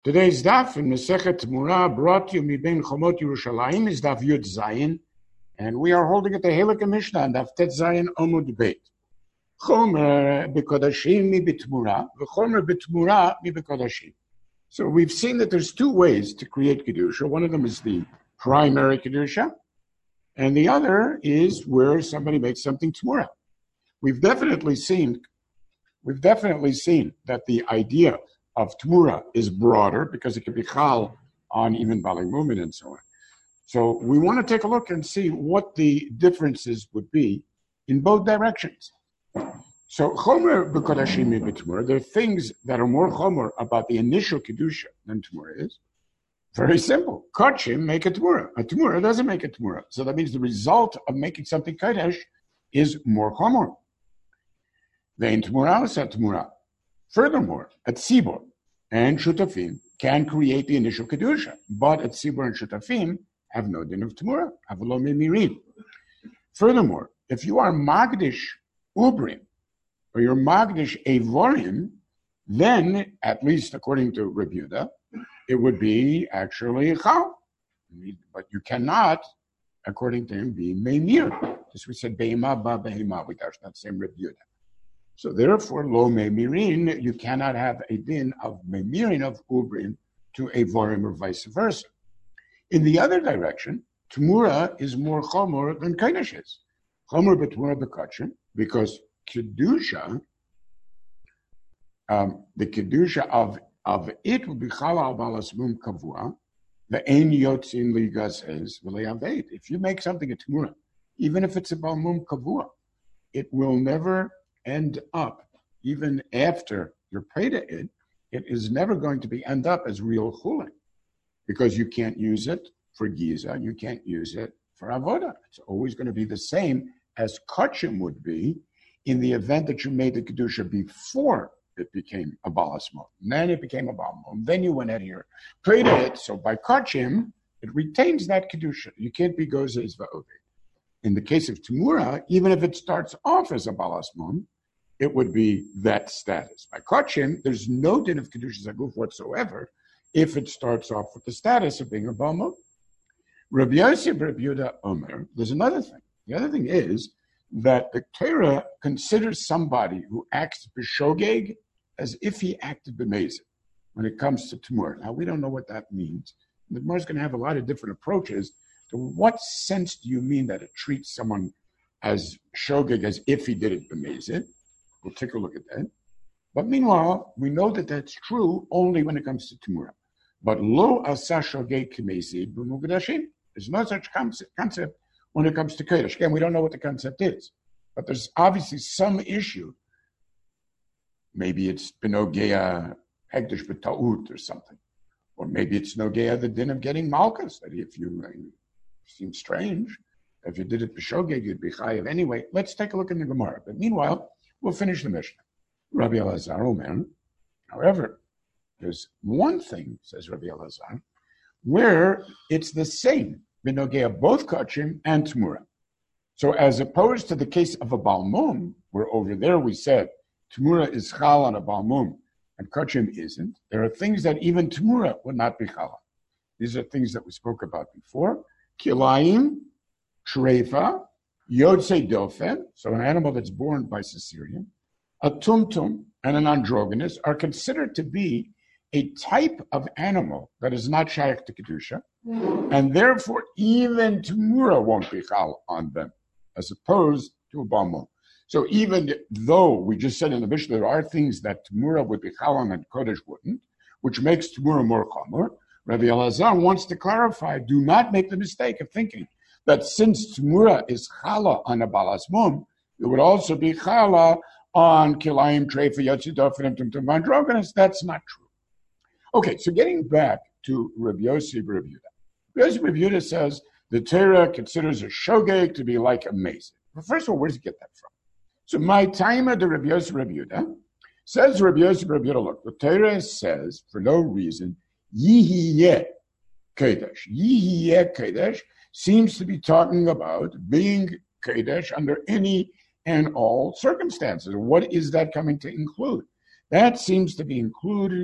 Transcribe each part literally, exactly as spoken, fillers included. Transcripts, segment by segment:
Today's daf in Masechet Temura brought you Mibein Chomot Yerushalayim is daf Yud Zayin, and we are holding at the Halakha Mishnah and daf Tet Zayin Omud Beit. Chomer bekodashim mi b'Temura, v'chomer b'Temura mi bekodashim. So we've seen that there's two ways to create kedusha. One of them is the primary kedusha, and the other is where somebody makes something Temura. We've definitely seen, we've definitely seen that the idea of Temura is broader because it can be chal on even Bali Mumin and so on. So we want to take a look and see what the differences would be in both directions. So chomer b'kodashim mi b'Temura, there are things that are more chomer about the initial kedusha than Temura is. Very simple. Kodshim make a Temura. A Temura doesn't make a Temura. So that means the result of making something kodesh is more chomer. Vein Temura is a Temura. Furthermore, a tzibur and shutafim can create the initial kedusha, but a tzibur and shutafim have no din of Temura, have lo memirim. Furthermore, if you are magdish ubrim, or you're magdish evorim, then, at least according to Rabbi Yehuda, it would be actually chal. But you cannot, according to him, be memir. This we said be'ema ba be'ema. We touched that same Rabbi Yehuda. So therefore, lo memirin, you cannot have a din of memirin of ubrim to evorim or vice versa. In the other direction, Temura is more chomer than kodesh is. Chomer b'Temura b'kodshim, because kedusha, um, the kedusha of of it will be chala al balas mum kavua, the ein yotzin ligazes v'le'aved. If you make something a Temura, even if it's a bal mum kavua, it will never end up, even after you're paid it, it is never going to be end up as real chulin, because you can't use it for giza, you can't use it for avoda. It's always going to be the same as kodshim would be in the event that you made the kedusha before it became a balas mum. Then it became a bal mum. Then you went out here, paid it. So by kodshim, it retains that kedusha. You can't be gozes va'oved. In the case of Temura, even if it starts off as a balas mum, it would be that status. By kodshim, there's no din of kedusha zaguf whatsoever if it starts off with the status of being a bal mum. Rabbi Yosef, Rabbi Yehuda Omer, there's another thing. The other thing is that the Torah considers somebody who acts b'shogeg as if he acted b'mezid when it comes to Temura. Now, we don't know what that means. The Gemara is going to have a lot of different approaches to what sense do you mean that it treats someone as shogeg as if he did it b'mezid. We'll take a look at that. But meanwhile, we know that that's true only when it comes to Temura. But lo asa shogeg k'mezid b'mukdashim. There's no such concept, concept when it comes to kodesh. Again, we don't know what the concept is. But there's obviously some issue. Maybe it's benogea hegdish b'ta'ut or something. Or maybe it's nogea the din of getting malchus, that if you, it seems strange, if you did it b'shogeg, you'd be chayav anyway. Let's take a look in the Gemara. But meanwhile, we'll finish the Mishnah. Rabbi Elazar Omer, however, there's one thing, says Rabbi Elazar, where it's the same, benogea both kodshim and Temura. So as opposed to the case of a bal mum, where over there we said Temura is chal on a bal mum and kodshim isn't, there are things that even Temura would not be chal on. These are things that we spoke about before. Kilayim, shreifa, yodsei dofen, so an animal that's born by cesarean, a tumtum, and an androgynous are considered to be a type of animal that is not shaykh to kedusha, and therefore even Temura won't be chal on them, as opposed to a bal mum. So even though we just said in the Mishnah there are things that Temura would be chal on and kodesh wouldn't, which makes Temura more chomer, Rabbi Elazar wants to clarify, do not make the mistake of thinking that since Temura is chala on a balas mum, it would also be chala on kilayim, treifa, yotzidofen, and tumtum androgynous. That's not true. Okay, so getting back to Rabbi Yosef, Rabbi Yehuda. Rabbi Yosef, Rabbi Yehuda says the Torah considers a shogeg to be like a mezid. But first of all, where does he get that from? So my timer, the Rabbi Yosef, Rabbi Yehuda, says Rabbi Yosef, Rabbi Yehuda, look, the Torah says, for no reason, yihiyeh kodesh. Yihiyeh kodesh seems to be talking about being kodesh under any and all circumstances. What is that coming to include? That seems to be included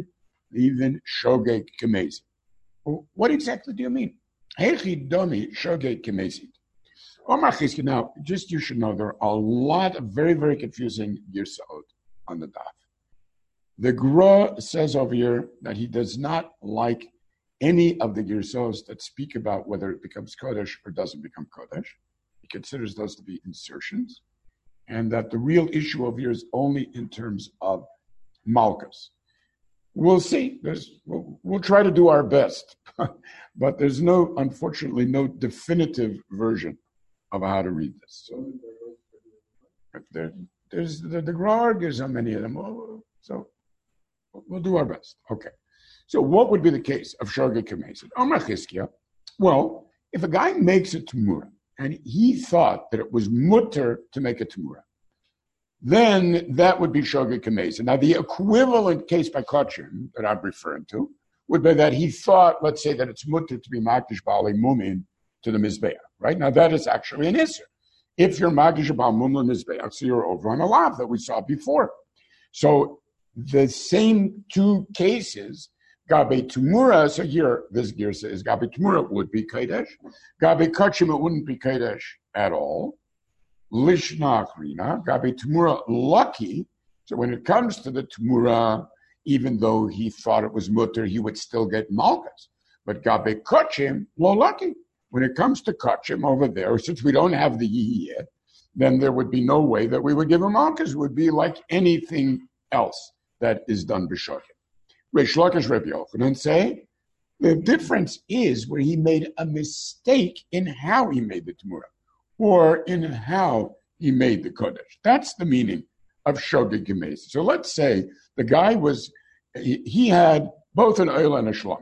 even shogeg kemezid. What exactly do you mean? Hechi domi shogeg kemezid. Omar Chizki, now, just you should know, there are a lot of very, very confusing Girsa'ot on the daf. The Gra says over here that he does not like any of the Girsa'os that speak about whether it becomes Kodesh or doesn't become Kodesh. He considers those to be insertions, and that the real issue over here is only in terms of Malkus. We'll see. There's, we'll, we'll try to do our best, but there's no, unfortunately, no definitive version of how to read this. So there, there's the, the Gra argues on many of them. So we'll do our best. Okay. So what would be the case of Shogeg Kemezid? Omar Chizkiya, well, if a guy makes a Tamura and he thought that it was mutter to make a Tamura, then that would be Shogeg Kemezid. Now, the equivalent case by Kachim that I'm referring to would be that he thought, let's say, that it's mutter to be Makdish Bali Mumin to the Mizbeach, right? Now, that is actually an Isser. If you're Makdish Bali Mumin Mizbeach, so you're over on a lav that we saw before. So the same two cases, Gabe Tumura, so here this Girsa is Gabe Tumura would be Kodesh. Gabe Kachim, it wouldn't be Kodesh at all. Lishna Achrina, Gabe Tumura lucky. So when it comes to the Tumura, even though he thought it was mutter, he would still get Malkas. But Gabe Kachim, lo lucky. When it comes to Kachim over there, since we don't have the Yihi yet, then there would be no way that we would give him Malkas. It would be like anything else that is done b'shokim. Reish Lakish Rebbe Yochanan say the difference is where he made a mistake in how he made the Tamura, or in how he made the Kodesh. That's the meaning of Shogeg Kemezid. So let's say the guy was, he, he had both an Oila and a Shlom.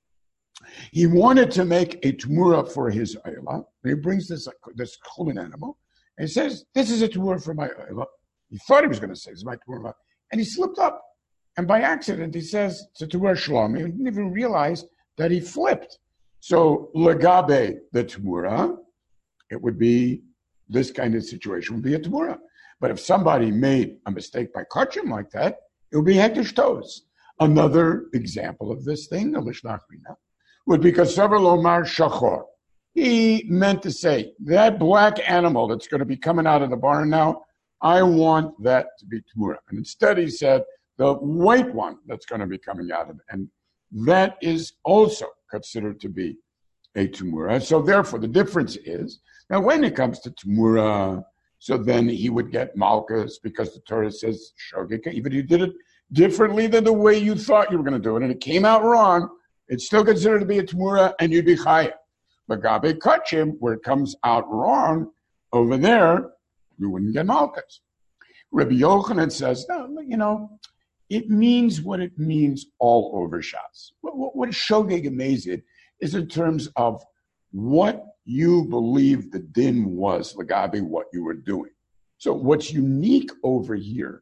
He wanted to make a Tamura for his Oila. He brings this, this Chulin animal, and he says, this is a Tamura for my Oila. He thought he was going to say, this is my Tamura. And he slipped up. And by accident, he says, it's a Tamura Shlom. He didn't even realize that he flipped. So, Legabe, the Tamura, it would be, this kind of situation would be a Tamura. But if somebody made a mistake by Kachim like that, it would be Hektish Tos. Another example of this thing, the Lishna Achrina, would be Kasavar Lomar Shachor. He meant to say, that black animal that's going to be coming out of the barn now, I want that to be Tamura. And instead he said, the white one that's going to be coming out of it. And that is also considered to be a Tamura. So therefore, the difference is, now when it comes to Tamura, so then he would get Malkus because the Torah says, Shogeg, even if you did it differently than the way you thought you were going to do it, and it came out wrong, it's still considered to be a Tamura, and you'd be Chayah. But Gabe Kachim, where it comes out wrong, over there, you wouldn't get Malkus. Rabbi Yochanan says, no, you know, it means what it means all over Shas. What, what, what Shogeg Kemezid is in terms of what you believe the din was, Lagabe, what you were doing. So what's unique over here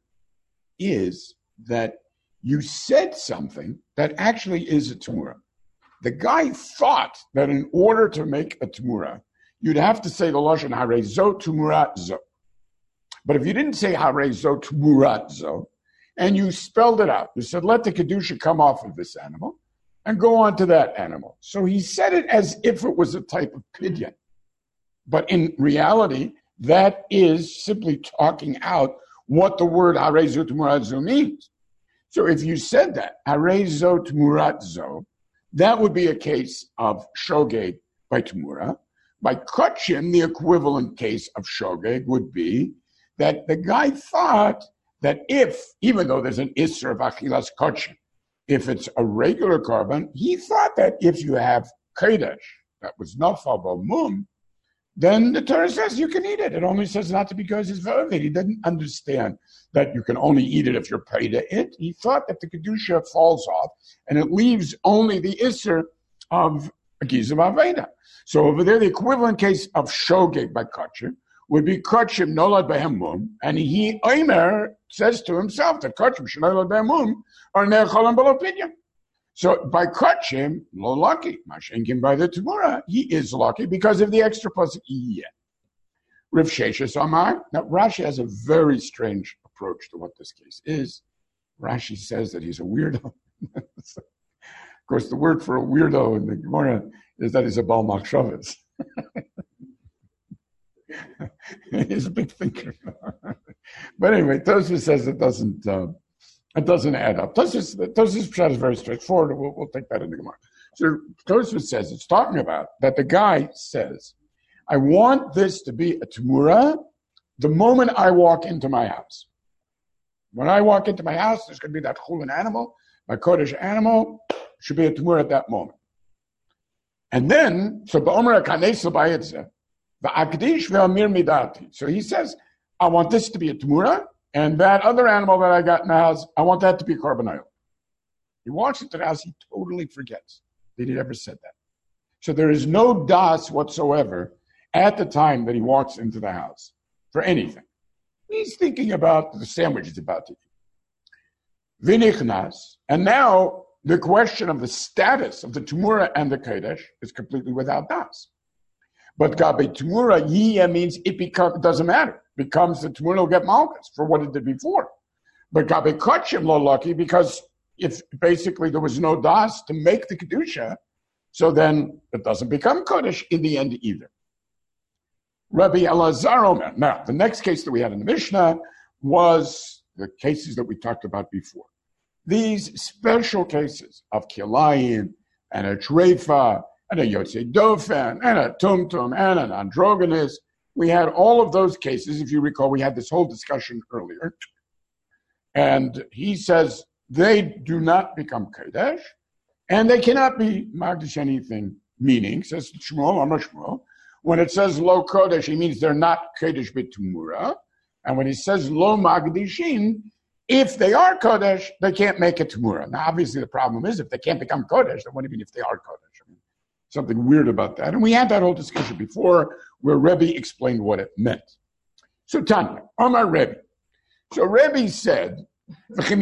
is that you said something that actually is a Tamura. The guy thought that in order to make a Tamura, you'd have to say the Lashon Harei Zo Tumurat Zo. But if you didn't say Harei Zo Tumurat Zo, and you spelled it out, you said, let the Kedusha come off of this animal and go on to that animal. So he said it as if it was a type of pidyon. But in reality, that is simply talking out what the word Harei Zo Tumurat Zo means. So if you said that, Harei Zo Tumurat Zo, that would be a case of Shogeg by Tamura. By Kachim, the equivalent case of Shogeg would be that the guy thought that if, even though there's an Isser of Achilas Kachim, if it's a regular carbon, he thought that if you have Kodesh, that was Nafal Mum, then the Torah says you can eat it. It only says not to because it's V'ovid. He didn't understand that you can only eat it if you're paid to it. He thought that the Kedusha falls off and it leaves only the Isser of a Gizav Aveda. So over there, the equivalent case of Shogeg by Kachim would be Kachim Nolad Behem Mum, and he, Omer, says to himself that Kachim Shnolad Behem Mum are Ne'echolam B'lo Pidyon. So by Kachim, lo lucky. Mashenkim by the Tamura, he is lucky because of the extra plus Iyeh. Rav Sheshes Amar. Now Rashi has a very strange approach to what this case is. Rashi says that he's a weirdo. So, of course, the word for a weirdo in the Gemara is that he's a Baal Machshavas. He's a big thinker. But anyway, Tosfos says it doesn't uh, it doesn't add up. Tosfos Tosfos Pshat is very straightforward. We'll, we'll take that in the Gemara. So Tosfos says it's talking about that the guy says, I want this to be a Tamura the moment I walk into my house. When I walk into my house, there's going to be that chulin animal, my Kodesh animal, should be a Tamura at that moment. And then, so Ba'omer HaKanes L'Bayetze, V'akdish V'amir Midati. So he says, I want this to be a Tamura, and that other animal that I got in the house, I want that to be Korban Oil. He walks into the house, he totally forgets that he ever said that. So there is no das whatsoever at the time that he walks into the house for anything. He's thinking about the sandwich he's about to eat. V'nichnas, and now the question of the status of the Tamura and the Kodesh is completely without das. But Gabe Tamura, Yiyah means it become, doesn't matter. Becomes the Tamura will get Malchus for what it did before. But Gabe Kachim lo lucky because if basically there was no das to make the Kedusha, so then it doesn't become Kodesh in the end either. Rabbi Elazar Omer. Now, the next case that we had in the Mishnah was the cases that we talked about before. These special cases of Kilayim and a Treifa and a Yotzei Dofen and a Tumtum and an Androgynous. We had all of those cases. If you recall, we had this whole discussion earlier. And he says they do not become Kodesh and they cannot be Magdish anything, meaning, says Shmuel, Amar Shmuel, when it says Lo Kodesh, he means they're not Kodesh B'Tumura. And when he says Lo Magdishin, if they are Kodesh, they can't make a Tamura. Now, obviously, the problem is if they can't become Kodesh, then what do you mean if they are Kodesh? I mean, something weird about that. And we had that whole discussion before where Rebbe explained what it meant. So, Tanya, Omar Rebbe. So, Rebbe said, I didn't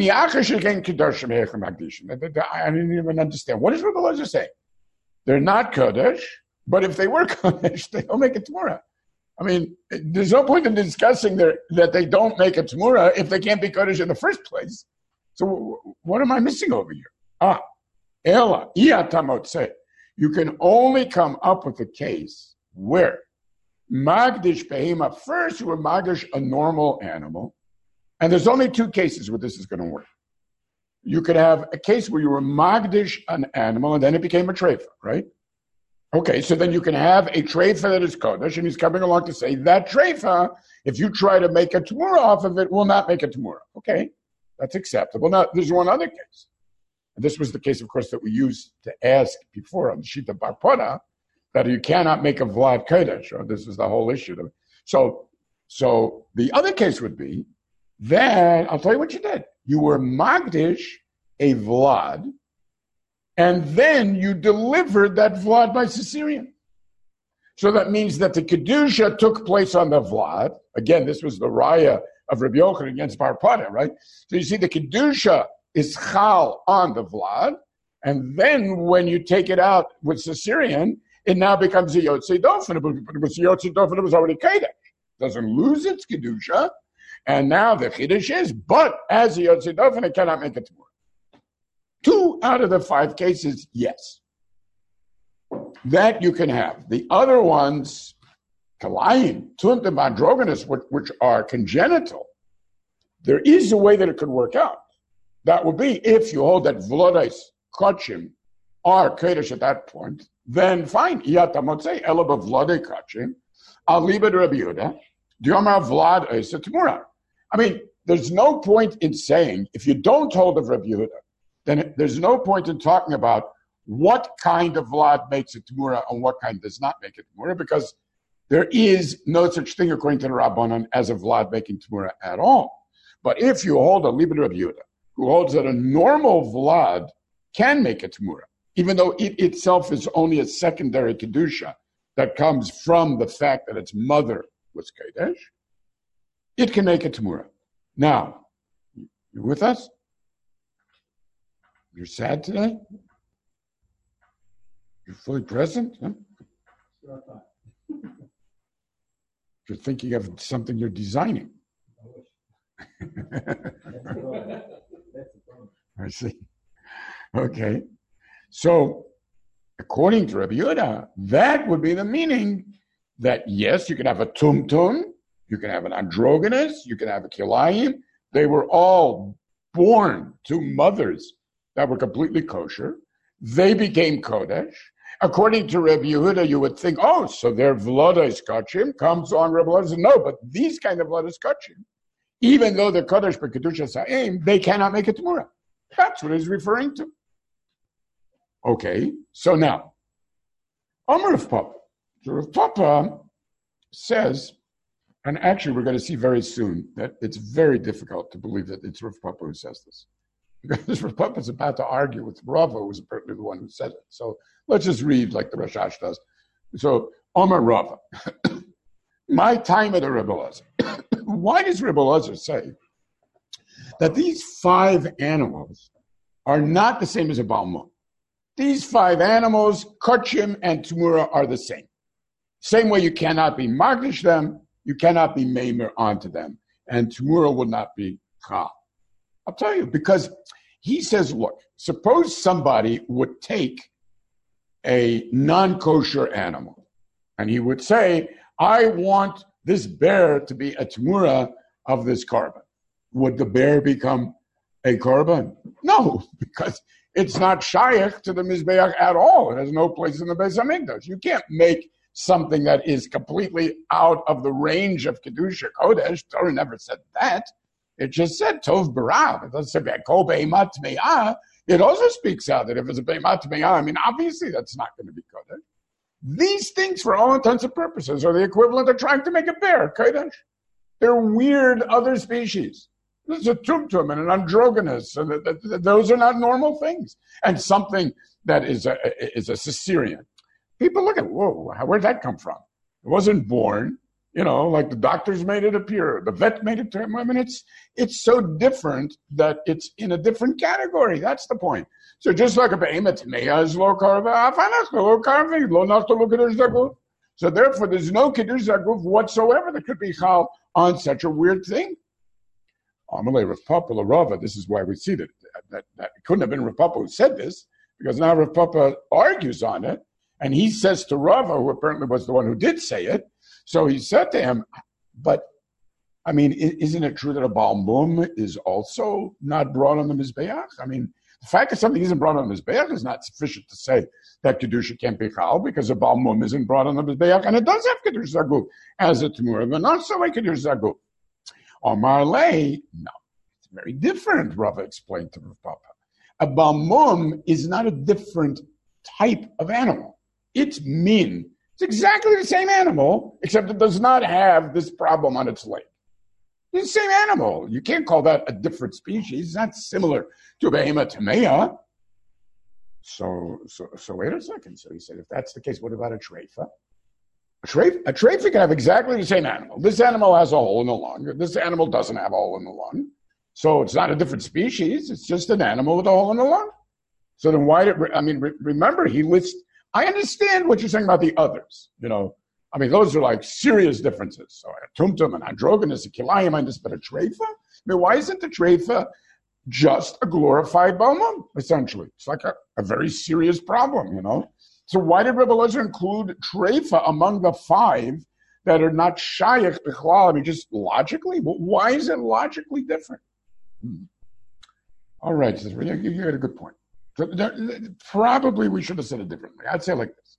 even understand. What does Rebbe Elazar say? They're not Kodesh, but if they were Kodesh, they don't make a Tamura. I mean, there's no point in discussing their, that they don't make a Tamura if they can't be Kodesh in the first place. So what am I missing over here? Ah, Ela, Iatamot say, you can only come up with a case where Magdish Behema, first you were Magdish a normal animal, and there's only two cases where this is going to work. You could have a case where you were Magdish an animal, and then it became a Treifa, right? Okay, so then you can have a treifa that is Kodesh, and he's coming along to say that treifa, if you try to make a Tamura off of it, will not make a Tamura. Okay, that's acceptable. Now, there's one other case. And this was the case, of course, that we used to ask before on the Shita Bar Pona, that you cannot make a Vlad Kodesh. Or this is the whole issue. So, so the other case would be that, I'll tell you what you did. You were Magdish a Vlad, and then you delivered that Vlad by Caesarean. So that means that the Kedusha took place on the Vlad. Again, this was the Raya of Rabbi Yochanan against Bar Pona, right? So you see the Kedusha is Chal on the Vlad, and then when you take it out with Caesarean, it now becomes a Yotzei Dofen. But it was Yotzei Dofen, it was already Kodesh. It doesn't lose its Kedusha, and now the Chiddush is, but as a Yotzei Dofen, it cannot make it Tamura. Two out of the five cases, yes. That you can have. The other ones, Kalayim, Tuntim, Androgynous, which, which are congenital, there is a way that it could work out. That would be if you hold that Vlodais, Kachim, are Kodesh at that point, then fine. Iyata Motzei, Elaba Vlodai Kachim, Aliba de Rabbi Yehuda, Diomar Vlad Eisa Tamura. I mean, there's no point in saying, if you don't hold of Rabbi Yehuda, then there's no point in talking about what kind of Vlad makes a Tamura and what kind does not make a Tamura, because there is no such thing, according to the Rabbanan, as a Vlad making Tamura at all. But if you hold a Liber Rabbi Yehuda, who holds that a normal Vlad can make a Tamura, even though it itself is only a secondary Kedusha that comes from the fact that its mother was Kodesh, it can make a Tamura. Now, you with us? You're sad today? You're fully present? Huh? You're thinking of something you're designing. I see. Okay. So, according to Rabbi Yehuda, that would be the meaning that, yes, you can have a tumtum, you can have an androgynous, you can have a kilayim. They were all born to mothers that were completely kosher. They became kodesh. According to Rabbi Yehuda, you would think, oh, so their vlodas kachim comes on Rabbi Elazar. No, but these kind of vlodas kachim, even though they're kodesh but kedusha sa'im, they cannot make a tamura. That's what he's referring to. Okay, so now, Amar Rav Papa. So Rav Papa says, and actually we're going to see very soon that it's very difficult to believe that it's Rav Papa who says this. Because Rav Papa is about to argue with Rava, who was apparently the one who said it. So let's just read like the Rashash does. So, Amar Rava. My time at the Rebbe Elazar. Why does Rebbe Elazar say that these five animals are not the same as a Baal Mum? These five animals, Kachim and Tumura, are the same. Same way you cannot be Magdish them, you cannot be Meimer onto them, and Tumura will not be Chal. I'll tell you, because he says, look, suppose somebody would take a non-kosher animal, and he would say, I want this bear to be a Tumura of this korban. Would the bear become a korban? No, because it's not shaykh to the Mizbeach at all. It has no place in the Beis HaMikdash. You can't make something that is completely out of the range of Kedusha Kodesh. Torah never said that. It just said Tov B'Rav. It doesn't say Kol Be'emat Me'ah. It also speaks out that if it's a Be'emat Me'ah, I mean, obviously that's not going to be Kodesh. These things, for all intents and purposes, are the equivalent of trying to make a bear Kodesh. They're weird other species. This is a tumtum and an androgynous, and th- th- those are not normal things. And something that is a is a Caesarean. People look at, whoa, where'd that come from? It wasn't born, you know, like the doctors made it appear, the vet made it to him. I mean, it's it's so different that it's in a different category. That's the point. So just like a behemoth is lo karva, afanach lo karva, lo nachto kiddush zaguf. So therefore, there's no kiddush zaguf whatsoever that could be chal on such a weird thing. Amalei Rav Papa Rava. This is why we see that, that that it couldn't have been Rav Papa who said this, because now Rav Papa argues on it, and he says to Rava, who apparently was the one who did say it. So he said to him, "But I mean, isn't it true that a Baal Mum is also not brought on the Mizbeach? I mean, the fact that something isn't brought on the Mizbeach is not sufficient to say that Kedusha can't be chal, because a Baal Mum isn't brought on the Mizbeach, and it does have Kedusha Zaguf as a Temurah, but not so like Kedusha Zaguf. Omar Lei, no, it's very different, Rava explained to Rav Papa. A Baal Mum is not a different type of animal. It's min. It's exactly the same animal, except it does not have this problem on its leg. It's the same animal. You can't call that a different species. It's not similar to a behemoth tamea. So, so, so wait a second. So he said, if that's the case, what about a treifa? A treifa, a treifa can have exactly the same animal. This animal has a hole in the lung. This animal doesn't have a hole in the lung. So it's not a different species. It's just an animal with a hole in the lung. So then why did, I mean, re- remember, he lists, I understand what you're saying about the others, you know. I mean, those are like serious differences. So a tumtum, an androgynous, a kilayim, and this, but a treifa? I mean, why isn't the treifa just a glorified Baal Mum, essentially? It's like a, a very serious problem, you know. So why did Rebbe Elazar include treifa among the five that are not shayach b'chlal? I mean, just logically? Why is it logically different? Hmm. All right, you had a good point. Probably we should have said it differently. I'd say like this.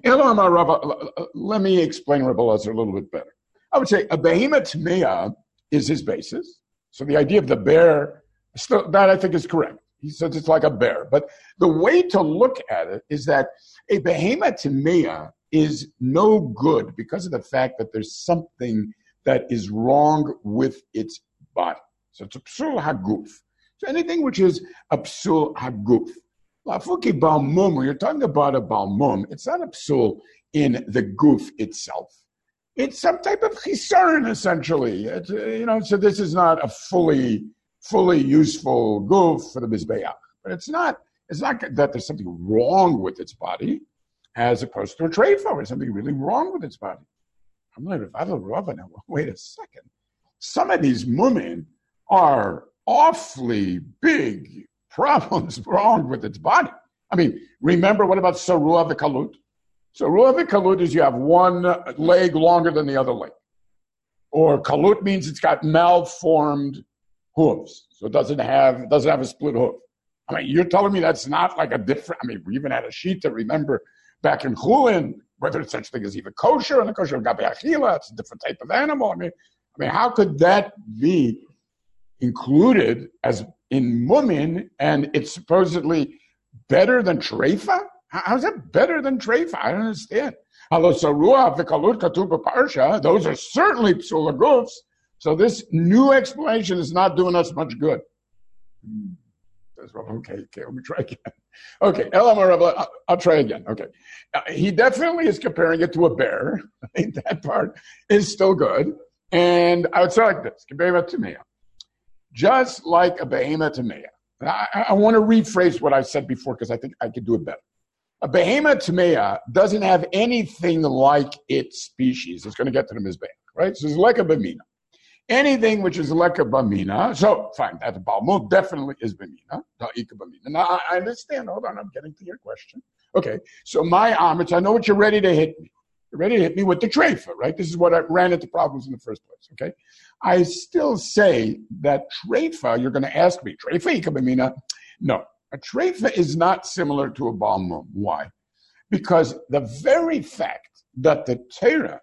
Let me explain Rebbe Elazar a little bit better. I would say a behemoth tamea is his basis. So the idea of the bear, still, that I think is correct. He says it's like a bear. But the way to look at it is that a behemoth tamea is no good because of the fact that there's something that is wrong with its body. So it's a psul haguf. So anything which is a psul haguf. Lafuki Baal Mum, when you're talking about a Baal Mum, it's not a psul in the goof itself. It's some type of chisaron, essentially. It's, you know, so this is not a fully, fully useful goof for the Mizbeach. But it's not, it's not that there's something wrong with its body, as opposed to a treifa, there's something really wrong with its body. I'm like, if I have a Rava now, wait a second. Some of these mumin are awfully big, problems wrong with its body. I mean, remember, what about Sarua v'Kalut? Sarua v'Kalut is you have one leg longer than the other leg. Or Kalut means it's got malformed hooves. So it doesn't have, it doesn't have a split hoof. I mean, you're telling me that's not like a different, I mean, we even had a sheet to remember back in Chulin, whether it's such thing as even kosher, and the kosher gabe achila, it's a different type of animal. I mean, I mean, how could that be included as in mumin, and it's supposedly better than treifa? How's that better than treifa? I don't understand. Those are certainly psula gufs. So this new explanation is not doing us much good. That's right. Okay, okay, let me try again. Okay, Elamar, I'll try again. Okay. Uh, he definitely is comparing it to a bear. I think that part is still good. And I would say like this, just like a behemoth tamea. I, I want to rephrase what I said before because I think I could do it better. A behemoth tamea doesn't have anything like its species. It's going to get to the mizbeach, right? So it's like a bamina. Anything which is like a bamina, so fine, that balmut definitely is bamina, da'ika bamina. Now I understand, hold on, I'm getting to your question. Okay, so my homage, I know what you're ready to hit me. You're ready to hit me with the treifa, right? This is what I ran into problems in the first place, okay? I still say that treifa, you're going to ask me, treifa ika bamina? No, a treifa is not similar to a balmut. Why? Because the very fact that the Torah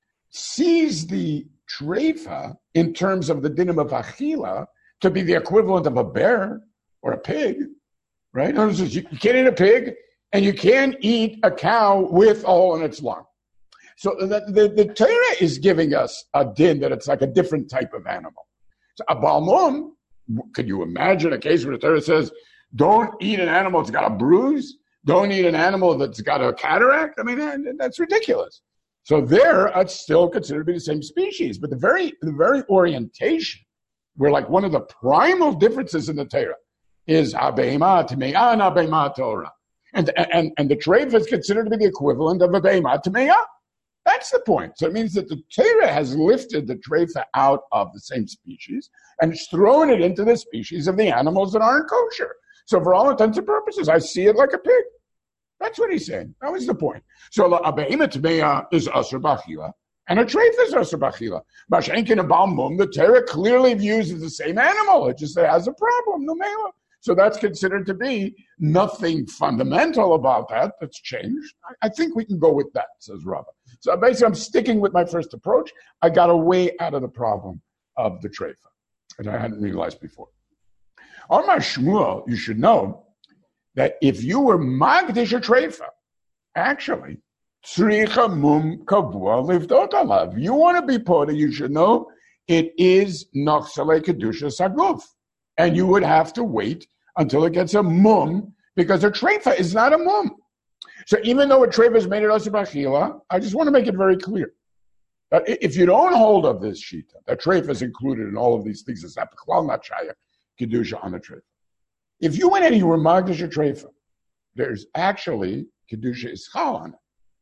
sees the treifa in terms of the dinim of achila to be the equivalent of a bear or a pig, right? In other words, you can't eat a pig and you can't eat a cow with a hole in its lung. So the, the, the Torah is giving us a din that it's like a different type of animal. So a balmum, could you imagine a case where the Torah says, don't eat an animal that's got a bruise, don't eat an animal that's got a cataract? I mean, that's ridiculous. So there, it's still considered to be the same species. But the very the very orientation, where like one of the primal differences in the Torah is Abehema Tameah and Abehema Torah. And, and, and the treifa is considered to be the equivalent of Abehema Tameah. That's the point. So it means that the Torah has lifted the treifa out of the same species and it's thrown it into the species of the animals that aren't kosher. So for all intents and purposes, I see it like a pig. That's what he's saying. That was the point. So a behemoth tamea is asur b'achila, and a treifa is asur b'achila. Mashenkin and balmum, the Torah clearly views as the same animal. It just has a problem, no mela. So that's considered to be nothing fundamental about that that's changed. I, I think we can go with that, says Rava. So basically, I'm sticking with my first approach. I got a way out of the problem of the treifa, and I hadn't realized before. Amar Shmuel, you should know that if you were magdish a treifa, actually, tzricha mum kavua livdot alav. You want to be pota, you should know it is nachsale kedusha saguf, and you would have to wait until it gets a mum because a treifa is not a mum. So even though a treifa is made at asur b'achila, I just want to make it very clear that if you don't hold of this shita, that treifa is included in all of these things. It's not b'klal not shaya kedusha on the treifa. If you went and you were magdish a treifa, there's actually kedusha ischal on it,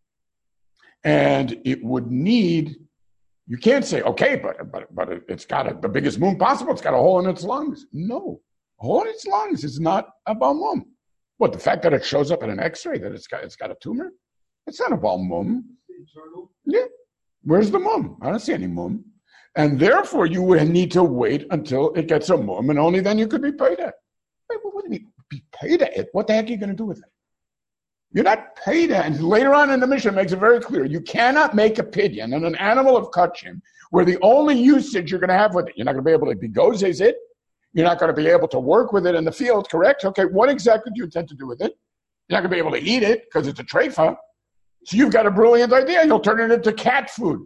and it would need. You can't say, okay, but but but it's got a, the biggest mum possible. It's got a hole in its lungs. No, a hole in its lungs is not a balmum. What, the fact that it shows up in an X-ray that it's got it's got a tumor? It's not a balmum. Yeah, where's the mum? I don't see any mum, and therefore you would need to wait until it gets a mum, and only then you could be paid it. What do you mean, be paid at it? What the heck are you going to do with it? You're not paid at it. And later on in the mission, it makes it very clear. You cannot make a pidyon on an animal of kachim where the only usage you're going to have with it, you're not going to be able to begozes it. You're not going to be able to work with it in the field, correct? Okay, what exactly do you intend to do with it? You're not going to be able to eat it because it's a treifa. So you've got a brilliant idea. You'll turn it into cat food.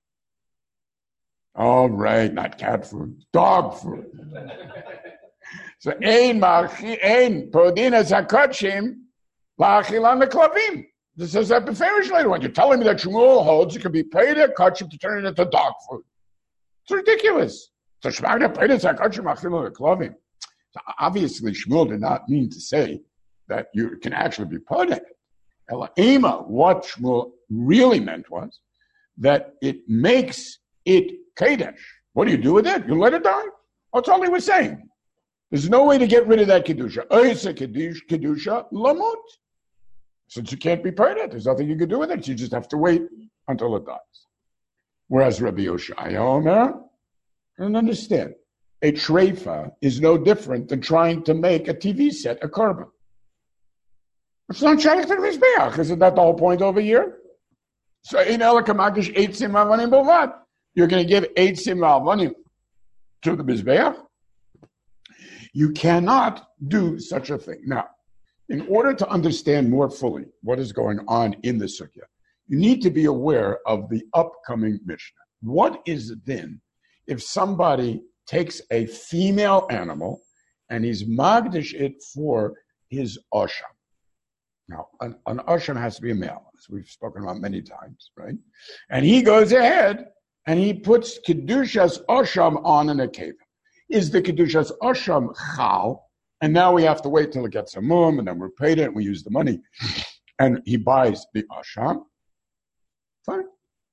All right, not cat food, dog food. So ein ein podinas hakachim la'achilan leklavim. This is at the farish later on. You're telling me that Shmuel holds you can be paid a kachim to turn it into dog food. It's ridiculous. So shmagda podinas hakachim la'achilan leklavim. So obviously Shmuel did not mean to say that you can actually be paid it. Ela what Shmuel really meant was that it makes it kadesh. What do you do with it? You let it die. That's all he was saying. There's no way to get rid of that kedusha. Oisa kedusha lamut. Since you can't be part of it, there's nothing you can do with it. You just have to wait until it dies. Whereas Rabbi Yoshaya Omer, I don't understand. A treifa is no different than trying to make a T V set a carbon. It's not shaykh to Mizbeach. Isn't that the whole point over here? So in Elakamakish eight sim avanim bavad. You're going to give eight sim avanim to the Mizbeach? You cannot do such a thing. Now, in order to understand more fully what is going on in the Sukkah, you need to be aware of the upcoming Mishnah. What is it then if somebody takes a female animal and he's magdish it for his osham? Now, an, an osham has to be a male, as we've spoken about many times, right? And he goes ahead and he puts kedushas osham on an akeva. Is the kedushas osham chal? And now we have to wait till it gets a mum, and then we're paid it, and we use the money. And he buys the osham. Fine.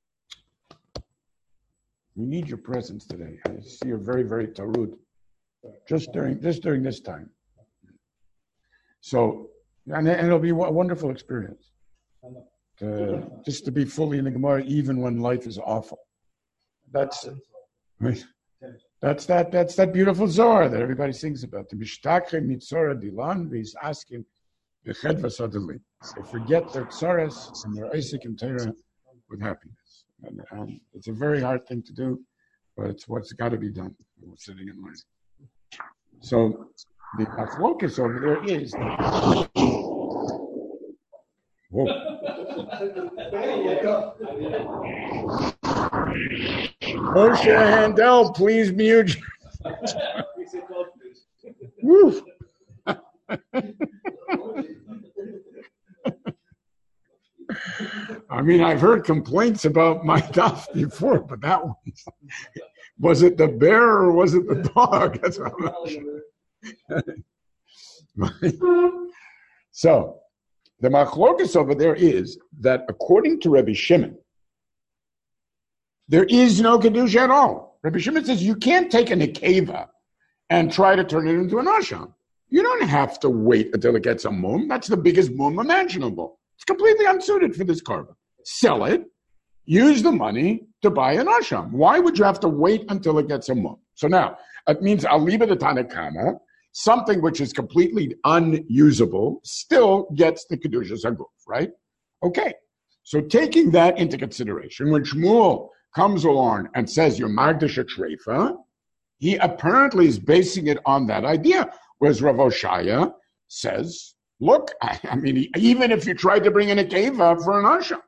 We need your presence today. I see you're very, very tarud. Just during just during this time. So, and, and it'll be a wonderful experience. Uh, just to be fully in the Gemara, even when life is awful. That's right. That's that. That's that beautiful Zohar that everybody sings about. The Mishtachim mitzora dilan v'is asking v'chedva sadali. They forget their tzoras and their Isaac and Torah with happiness. And, and it's a very hard thing to do, but it's what's got to be done. We're sitting and learning. So the achlokas over there is. Whoa. Moshe Handel, please mute. Woo. I mean, I've heard complaints about my daf before, but that one, was it the bear or was it the dog? That's what I'm not sure. So, the machlokas over there is that according to Rabbi Shimon, there is no kedusha at all. Rabbi Shimon says you can't take an akeva and try to turn it into an asham. You don't have to wait until it gets a mum. That's the biggest mum imaginable. It's completely unsuited for this carbon. Sell it, use the money to buy an asham. Why would you have to wait until it gets a mum? So now, it means aliba the Tanakama, something which is completely unusable, still gets the kedusha zaguf, right? Okay. So taking that into consideration, when Shmuel comes along and says you're magdish a treifa, he apparently is basing it on that idea. Whereas Rav Oshaya says, look, I, I mean, even if you tried to bring in a keva for an asham.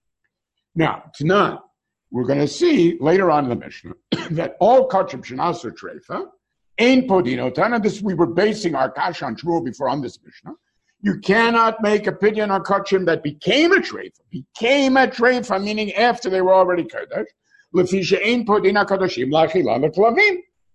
Now, tonight, we're going to see later on in the Mishnah that all kachim shenaser treifa ain't podinotan, and this we were basing our kash on Shmuel before on this Mishnah. You cannot make a pidyon on kachim that became a treifa, became a treifa, meaning after they were already kodesh. Lefisha ain't podina kadoshim lachila leklavim.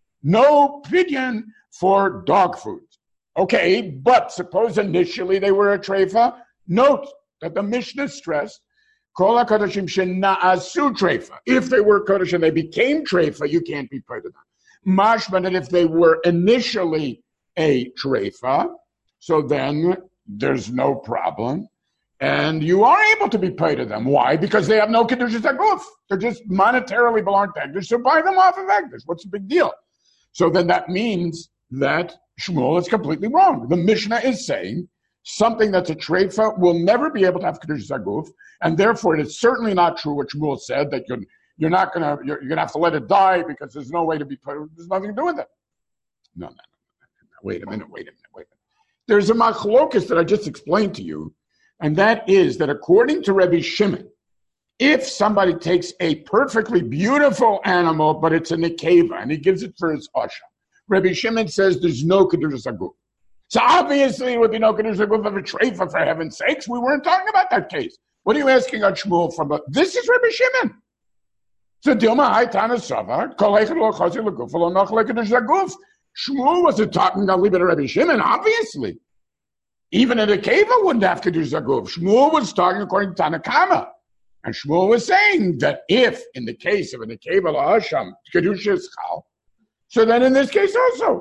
No pidyon for dog food. Okay, but suppose initially they were a treifa. Note that the Mishnah stressed kol hakadoshim shena'asu treifa. If they were kodesh and they became treifa, you can't be part of them. Mashma that if they were initially a treifa, so then there's no problem. And you are able to be paid to them. Why? Because they have no kedushas aguf. They're just monetarily belong to Ekdesh, so buy them off of Ekdesh. What's the big deal? So then that means that Shmuel is completely wrong. The Mishnah is saying something that's a treifa will never be able to have kedushas aguf, and therefore it is certainly not true what Shmuel said, that you're, you're not going to, you're, you're going to have to let it die because there's no way to be paid. There's nothing to do with it. No, no, no, no, no. Wait a minute, wait a minute, wait a minute. There's a machlokus that I just explained to you, and that is that according to Rabbi Shimon, if somebody takes a perfectly beautiful animal, but it's a nekeva, and he gives it for his asham, Rabbi Shimon says there's no kedushas aguf. So obviously it would be no kedushas aguf of a treifa, for heaven's sakes. We weren't talking about that case. What are you asking on Shmuel from? A, this is Rabbi Shimon. So Dilma Haitana Savar, Kolechad lo chazi leguf, lo noch le kedushas aguf. Shmuel wasn't talking about leave it to Rabbi Shimon, obviously. Even a nekeva wouldn't have kedushas aguf. Shmuel was talking according to Tanakama. And Shmuel was saying that if, in the case of a nekeva la'asham, kedusha is chal, so then in this case also,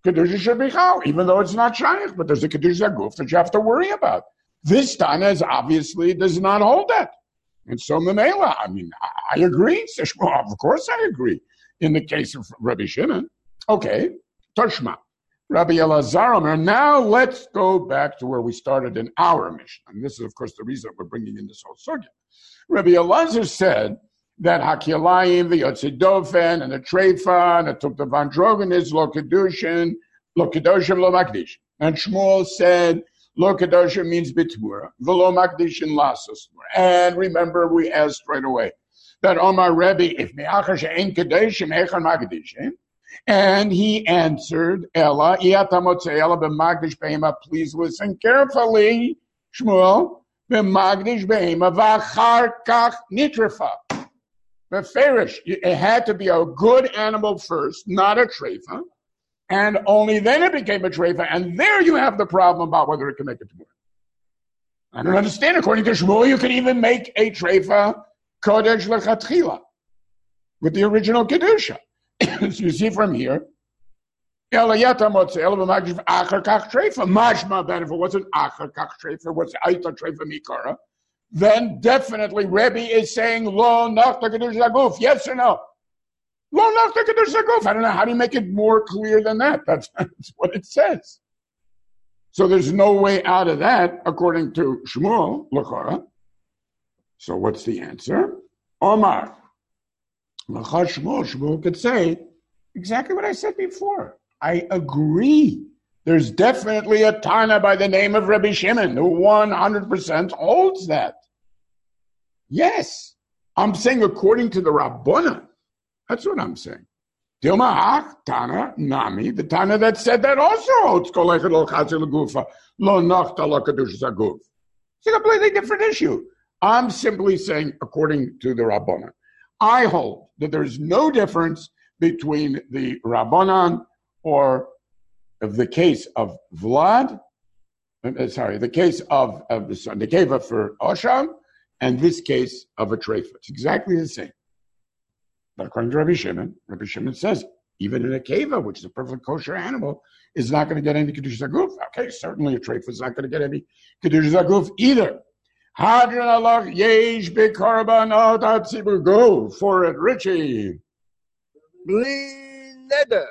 Kedusha should be chal, even though it's not shaykh, but there's a Kedusha Guf that you have to worry about. This Tana is obviously does not hold that. And so Mamela, I mean, I, I agree. Of course I agree. In the case of Rabbi Shimon. Okay, Toshma. Rabbi Elazar Omer. Now let's go back to where we started in our mission. And this is, of course, the reason we're bringing in this whole sugya. Rabbi Elazar said that Hakilayim, the Yotzidofen, and the Treifa, and the Tukta Van Drogen is Lo Kedushin, Lo Kedoshim, Lo Makdish. And Shmuel said, Lo Kedoshim means Bitmura, Velo Makdishin Lasos. And remember, we asked right away that Omar Rebbe, if Me'achar She'en Kedoshim, Echon Makdishim. And he answered, Ella, Iatamotze, Ella b'magdish behema, please listen carefully, Shmuel, b'magdish behema, v'achar kach nitrafa. Beferish, it had to be a good animal first, not a treifa, and only then it became a treifa, and there you have the problem about whether it can make a tumor. I don't understand. According to Shmuel, you can even make a treifa kodesh lechatchila with the original kedusha. So you see from here, mashma, then if it wasn't achar kach treifa, what's aita treifa mikara? Then definitely Rebbe is saying lo nachta kedush zaguf. Yes or no? Lo nachta kedush zaguf. I don't know how do you make it more clear than that. That's, that's what it says. So there's no way out of that, according to Shmuel l'chara. So what's the answer? Omar. Shmuel, Shmuel could say exactly what I said before. I agree. There's definitely a Tana by the name of Rabbi Shimon who one hundred percent holds that. Yes. I'm saying according to the Rabbana. That's what I'm saying. Dilma Hach, Tana, Nami, the Tana that said that also holds Kolechad Al-Chatzir L'Gufa, Lo Nachta L'Kadush Zaguf. It's a completely different issue. I'm simply saying according to the Rabbana. I hold that there's no difference between the Rabbanan or of the case of Vlad, uh, sorry, the case of, of the Nekeva for Osham, and this case of a Treifa. It's exactly the same. But according to Rabbi Shimon, Rabbi Shimon says, even in a Keva, which is a perfect kosher animal, is not going to get any Kedusha Zaguf. Okay, certainly a Treifa is not going to get any Kedusha Zaguf either. Hadran Allah yesh bekarbanot atzibur. Go for it, Richie. Bli neder.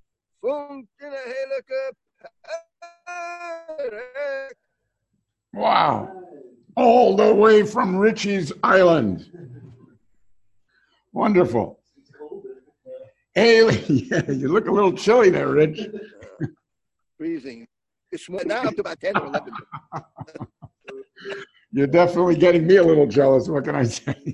Wow. All the way from Richie's Island. Wonderful. Hey, yeah, you look a little chilly there, Rich. Uh, freezing. It's now up to about ten or eleven. You're definitely getting me a little jealous. What can I say?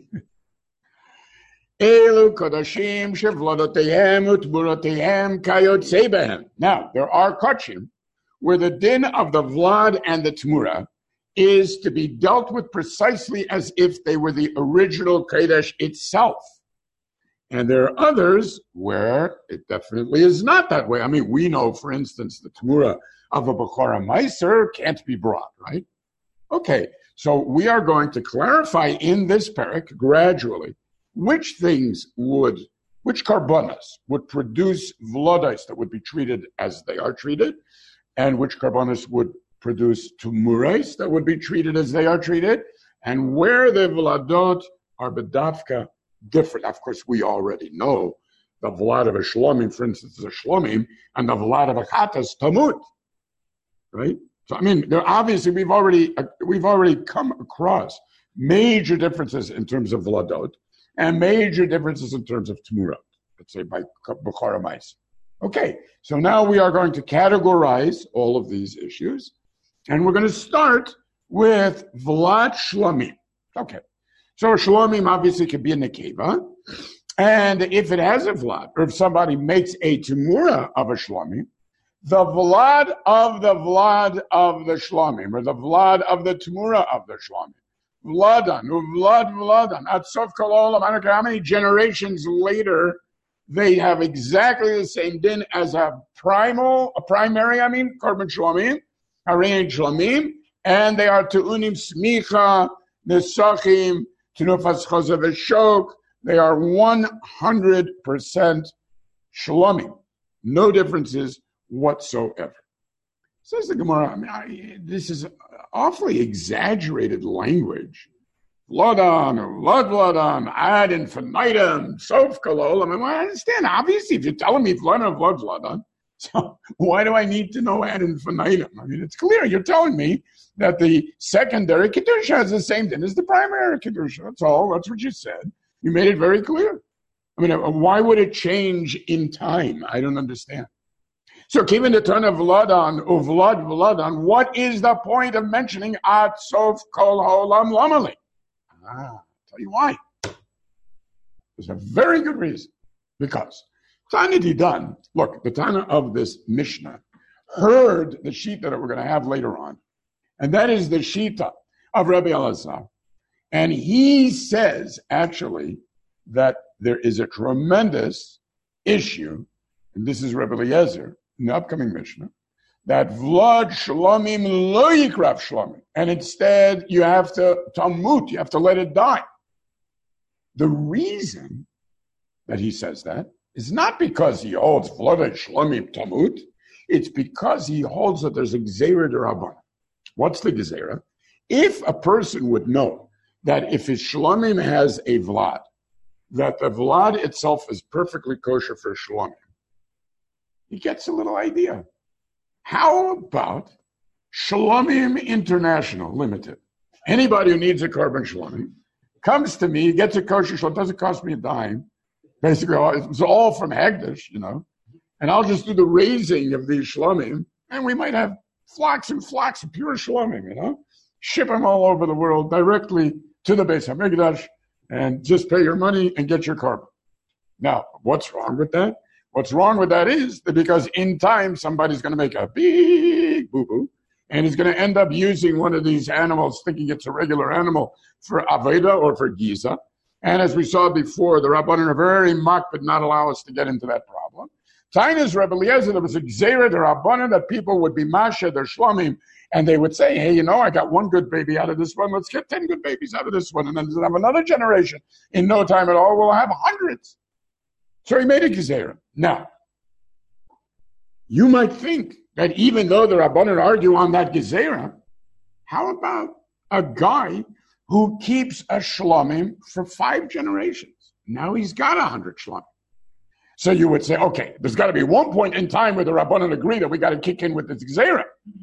Elu kodashim shevlodotehem utmurotehem kayotze behem. Now, there are kodshim where the din of the vlad and the tmura is to be dealt with precisely as if they were the original kodesh itself. And there are others where it definitely is not that way. I mean, we know, for instance, the tmura of a Bechora Meiser can't be brought, right? Okay, so we are going to clarify in this parak gradually which things would, which karbonas would produce vlodos that would be treated as they are treated, and which karbonas would produce tumurais that would be treated as they are treated, and where the vladot are bedavka different. Of course, we already know the vlad of a shlomim, for instance, is a shlomim, and the vlad of a chata is tamut, right? So I mean, there obviously we've already uh, we've already come across major differences in terms of vladot and major differences in terms of tmura. Let's say by bechora mais. Okay, so now we are going to categorize all of these issues, and we're going to start with vlad shlomim. Okay, so shlomim obviously could be a nekeva, and if it has a vlad, or if somebody makes a tmura of a shlomim, the vlad of the vlad of the shlomim, or the vlad of the tmura of the shlomim. Vladan, vlad, vladan. At sof kol olam, I don't care how many generations later, they have exactly the same din as a primal, a primary, I mean, korban shlomim, harein shlomim, and they are tu'unim smicha, nesachim, tenufas chozav v'shok. They are one hundred percent shlomim. No differences whatsoever. Says the Gemara, I mean, I, this is awfully exaggerated language. Vlodan, or Vlad Vladan, ad infinitum, sof kolol. I mean, well, I understand. Obviously, if you're telling me Vladan, Vlad Vladan, so why do I need to know ad infinitum? I mean, it's clear. You're telling me that the secondary Kedusha has the same thing as the primary Kedusha. That's all. That's what you said. You made it very clear. I mean, why would it change in time? I don't understand. So, keeping the turn of Vladan, Uvlad Vladan, what is the point of mentioning Ad Sof Kol Ha'olam Lamali? Ah, I'll tell you why. There's a very good reason. Because Tanya Didan, look, the Tana of this Mishnah heard the Shita that we're going to have later on, and that is the Shita of Rabbi Elazar. And he says, actually, that there is a tremendous issue, and this is Rabbi Eliezer, in the upcoming Mishnah, that Vlad Shlomim lo yikrav Shlomim, and instead you have to tamut, you have to let it die. The reason that he says that is not because he holds Vlad Shlomim tamut, it's because he holds that there's a Gzeira d'Rabbanan. What's the Gzeira? If a person would know that if his Shlomim has a Vlad, that the Vlad itself is perfectly kosher for Shlomim, he gets a little idea. How about Shlomim International Limited? Anybody who needs a carbon Shlomim comes to me, gets a kosher Shlomim, doesn't cost me a dime. Basically, it's all from Hagdish, you know, and I'll just do the raising of these Shlomim, and we might have flocks and flocks of pure Shlomim, you know, ship them all over the world directly to the Beis HaMikdash, and just pay your money and get your carbon. Now, what's wrong with that? What's wrong with that is that because in time somebody's going to make a big boo-boo and he's going to end up using one of these animals thinking it's a regular animal for Aveda or for Giza. And as we saw before, the Rabbanan are very mock but not allow us to get into that problem. Tainas Rebbe Eliezer, there was a Gzeira the Rabbanan that people would be masha, their Shlomim, and they would say, hey, you know, I got one good baby out of this one. Let's get ten good babies out of this one. And then we'll have another generation. In no time at all, we'll have hundreds. So he made a Gzeira. Now, you might think that even though the Rabbanan argue on that Gzeira, how about a guy who keeps a Shlomim for five generations? Now he's got a hundred Shlomim. So you would say, okay, there's got to be one point in time where the Rabbanan agree that we got to kick in with this Gzeira.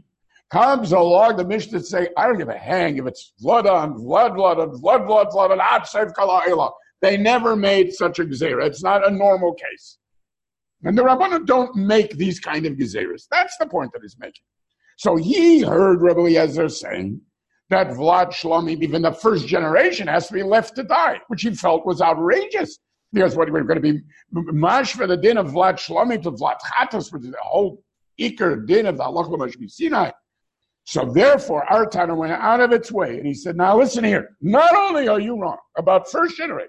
Comes along the Mishnah and say, I don't give a hang if it's Vlad on, Vlad, Vlad on, Vlad, Vlad, Vlad, and Ad Seif Kala Elah. They never made such a Gzeira. It's not a normal case. And the Rabbanan don't make these kind of Gezeiras. That's the point that he's making. So he heard Rebbe Eliezer saying that Vlad Shlomim, even the first generation, has to be left to die, which he felt was outrageous. Because what we're going to be mash for the din of Vlad Shlomim to Vlad Chatos, which is the whole Iker din of the Halach L'Mashmi Sinai. So therefore, our Tana went out of its way, and he said, now listen here, not only are you wrong about first generation,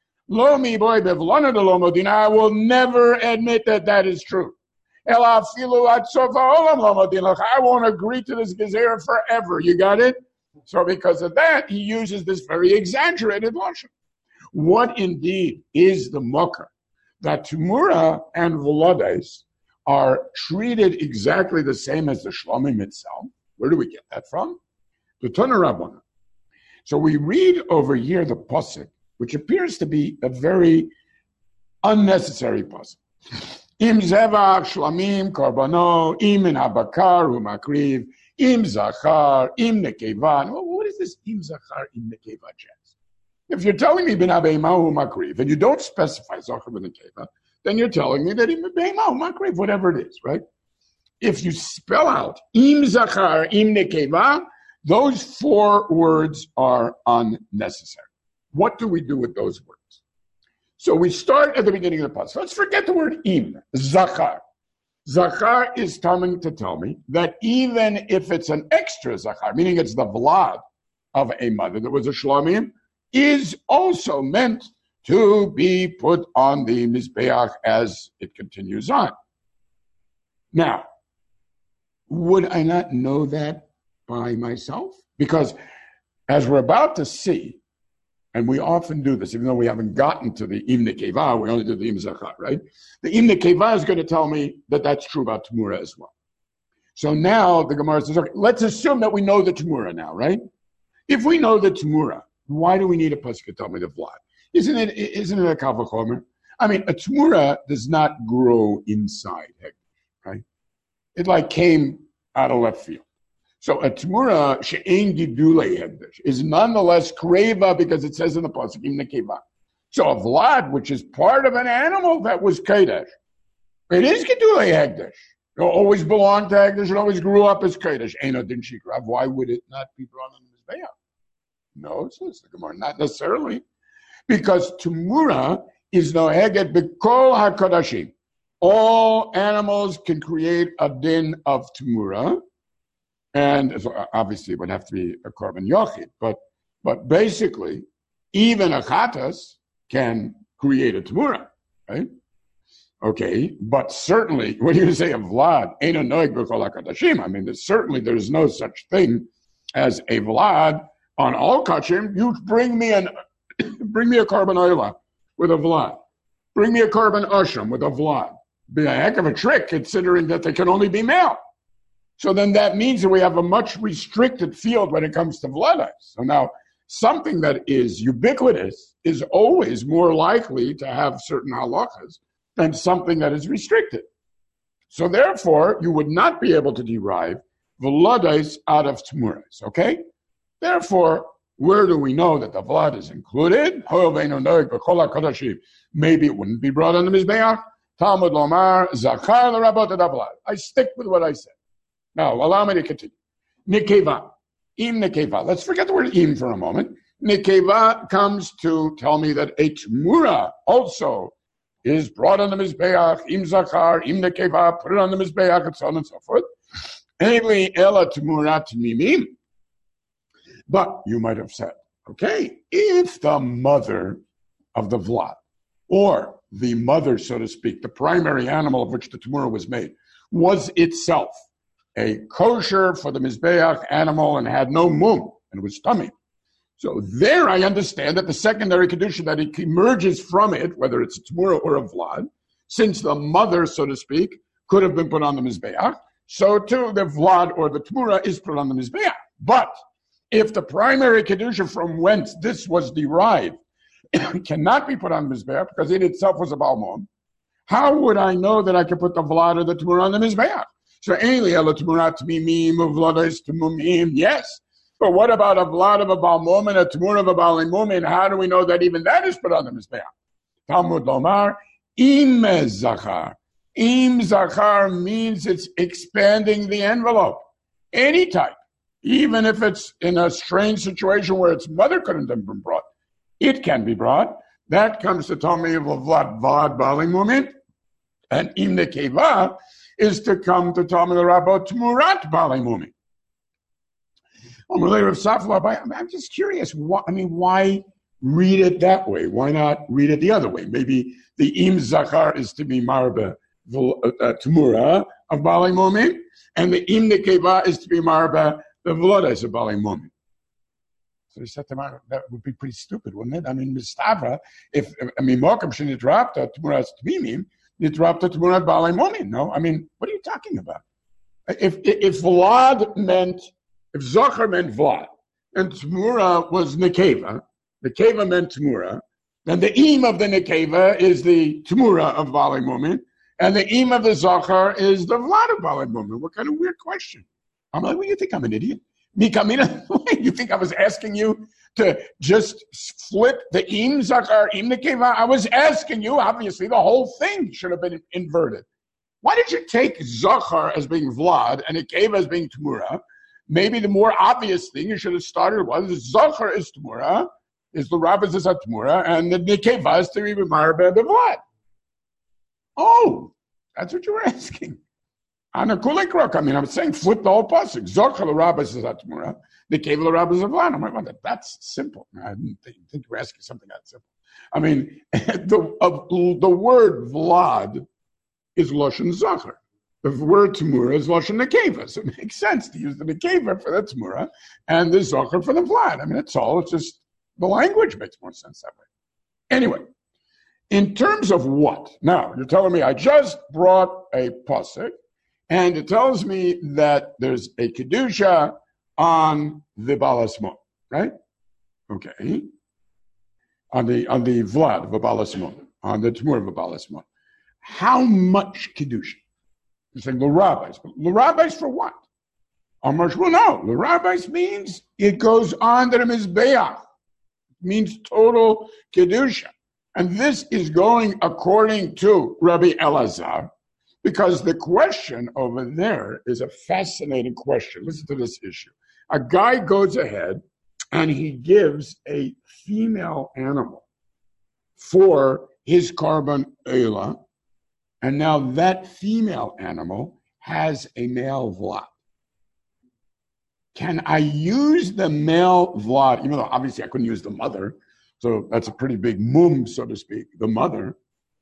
Lo mi boy bevlana de lo modina, I will never admit that that is true. Ela filu at sofa olam lo modina, I won't agree to this Gzeira forever. You got it? So because of that, he uses this very exaggerated lashon. What indeed is the mucker that Tumura and Volades are treated exactly the same as the Shlomim itself? Where do we get that from? The Tana Rabbanan. So we read over here the pasuk, which appears to be a very unnecessary pasuk. Im zevach shlamim karbano, im in habakar umakriv, im zachar, im nekevan. Well, what is this im zachar, im nekeva jazz? If you're telling me bin abeimahu makriv, and you don't specify zachar bin nekeva, then you're telling me that im abeimahu makriv, whatever it is, right? If you spell out im zachar, im nekeva, those four words are unnecessary. What do we do with those words? So we start at the beginning of the pasuk. Let's forget the word im, zachar. Zachar is coming to tell me that even if it's an extra zachar, meaning it's the vlad of a mother that was a shlomim, is also meant to be put on the mizbeach as it continues on. Now, would I not know that by myself? Because as we're about to see, and we often do this, even though we haven't gotten to the im nekeva, we only did the im zachar, right? The im nekeva is going to tell me that that's true about Tamura as well. So now the Gemara says, okay, let's assume that we know the Tamura now, right? If we know the Tamura, why do we need a pasuk to tell me the Vlad? Isn't it, isn't it a kal v'chomer? I mean, a Tamura does not grow inside, right? It like came out of left field. So a Tamura she'ein gidulei hegdesh is nonetheless kreva because it says in the pasuk im nekeva. So a Vlad, which is part of an animal that was Kadesh, it is gidulei hegdesh. It always belonged to hegdesh. It always grew up as Kadesh. Eino din shikrav. Why would it not be brought on the mizbeach? No, says the Gemara, not necessarily, because Tamura is no heged b'kol hakodashim. All animals can create a din of Tamura, and so obviously it would have to be a korban yochid, but but basically, even a chatas can create a Tamura, right? Okay, but certainly, when you say a Vlad, ain't a noig b'kol hakodashim, I mean, there's, certainly there's no such thing as a Vlad on all kachim. You bring me an bring me a korban oila with a Vlad. Bring me a korban asham with a Vlad. Be a heck of a trick, considering that they can only be male. So then that means that we have a much restricted field when it comes to Vladites. So now, something that is ubiquitous is always more likely to have certain halachas than something that is restricted. So therefore, you would not be able to derive Vladites out of Tamuras, okay? Therefore, where do we know that the Vlad is included? Maybe it wouldn't be brought on the Mizbeach. Talmud Lomar, Zachar l'rabot Vlad. I stick with what I said. Now, allow me to continue. Nekeva. Im nekeva. Let's forget the word im for a moment. Nekeva comes to tell me that a Tamura also is brought on the Mizbeach. Im Zachar, im nekeva, put it on the Mizbeach, and so on and so forth. Eli ela Tamura Tamimim. But you might have said, okay, if the mother of the Vlad, or the mother, so to speak, the primary animal of which the Tamura was made, was itself a kosher for the Mizbeach animal and had no mum, and was tummy. So there I understand that the secondary condition that it emerges from it, whether it's a Tamura or a Vlad, since the mother, so to speak, could have been put on the Mizbeach, so too the Vlad or the Tamura is put on the Mizbeach. But if the primary condition from whence this was derived cannot be put on the Mizbeach because it itself was a Baal Mum, how would I know that I could put the Vlad or the Tamura on the Mizbeach? So, yes. But what about a Vlad of a Baal Mum and a Tamura of a Baal Mum? And how do we know that even that is put on the Mizbeach? Talmud Lomar, Im Zachar. Im Zachar means it's expanding the envelope. Any type. Even if it's in a strange situation where its mother couldn't have been brought, it can be brought. That comes to tell me of a Vlad Vad Baal Mum. And Im Nekeva is to come to tell me the Rabot Tmurat Baal Mum. I'm just curious. Why, I mean, why read it that way? Why not read it the other way? Maybe the Im Zachar is to be Marba Tmura of Baal Mum, and the Im Nekeva is to be Marba the Vladas of Baal Mum. So he said to him, that would be pretty stupid, wouldn't it? I mean, Mistavra, if, I mean, Mokum shouldn't drop the Tmuras Tmimim, you drop the Tmurat Baal Mum. No, I mean, what are you talking about? If, if Vlad meant, if Zachar meant Vlad, and Tmura was Nekeva, Nekeva meant Tmura, then the Im of the Nekeva is the Tmura of Baal Mum, and the Im of the Zachar is the Vlad of Baal Mum. What kind of weird question? I'm like, well, you think I'm an idiot? Mikamina, you think I was asking you to just flip the Im Zachar, Im Nekeva? I was asking you, obviously, the whole thing should have been inverted. Why did you take Zachar as being Vlad and Nekeva as being Tmura? Maybe the more obvious thing you should have started was Zachar is Tmura, is the Rabbis is a Tmura, and the Nekeva is to be Marba the Vlad. Oh, that's what you were asking. I mean, I'm saying flip the whole pasuk. Zachar the Rabbis is a Tmura, Nekeva the Rabbis is a Vlad. I'm like, well, that's simple. I didn't think, think you were asking something that simple. I mean, the uh, the word Vlad is Lashon Zachar. The word Tmura is Lashon Nekeva. So it makes sense to use the Nekeva for the Tmura and the Zachar for the Vlad. I mean, that's all. It's just The language makes more sense that way. Anyway, in terms of what? Now, you're telling me I just brought a pasuk, and it tells me that there's a kedusha on the balas mum, right? Okay. On the on the vlad of a balas mum, on the tmur of a balas mum. How much kedusha? You're saying the rabbis, but the rabbis for what? Amar Shmuel, no. The rabbis means it goes on to the mizbeach. It means total kedusha. And this is going according to Rabbi Elazar, because the question over there is a fascinating question. Listen to this issue. A guy goes ahead and he gives a female animal for his korban oila, and now that female animal has a male vlad. Can I use the male vlad, even though obviously I couldn't use the mother, so that's a pretty big mum, so to speak, the mother.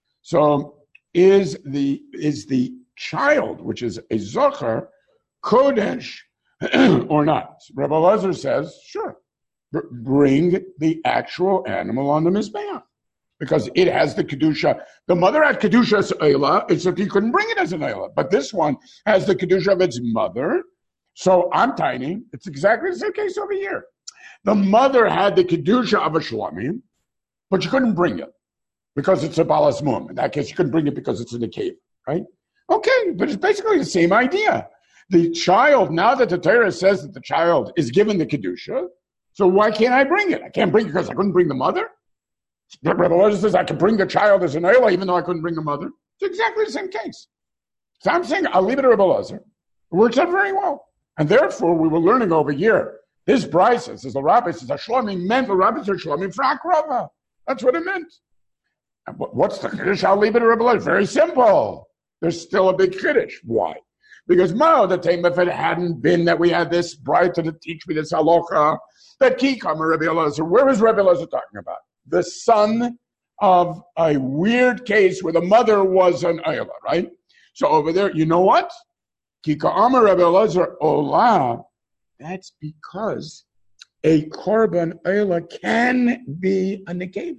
So is the is the child, which is a zocher, kodesh or not? Rabbi Elazar says, sure, b- bring the actual animal on the mizbeach, because it has the kedusha. The mother had kedusha as oila, except he couldn't bring it as an oila. But this one has the kedusha of its mother. So I'm tiny. It's exactly the same case over here. The mother had the kedusha of a shlomim, but she couldn't bring it because it's a balas mum. In that case, she couldn't bring it because it's in the cave, right? Okay, but it's basically the same idea. The child, now that the Torah says that the child is given the kedusha, so why can't I bring it? I can't bring it because I couldn't bring the mother. Rabbi Elazar says I can bring the child as an oila even though I couldn't bring the mother. It's exactly the same case. So I'm saying I'll leave it to Rabbi Elazar. It works out very well. And therefore, we were learning over here, this brisa says the rabbi says a shlomim meant the rabbi said shlomim for akrava. That's what it meant. And what's the chiddush? I'll leave it to Rabbi Elazar. Very simple. There's still a big chiddush. Why? Because Mao, the time, if it hadn't been that we had this bride to teach me this halacha, that kikam Rabbi Elazar. Where is Rabbi Elazar talking about? The son of a weird case where the mother was an ayla, right? So over there, you know what? Kika Amar Rabbi Elazar Ola. That's because a korban oila can be a nekeva.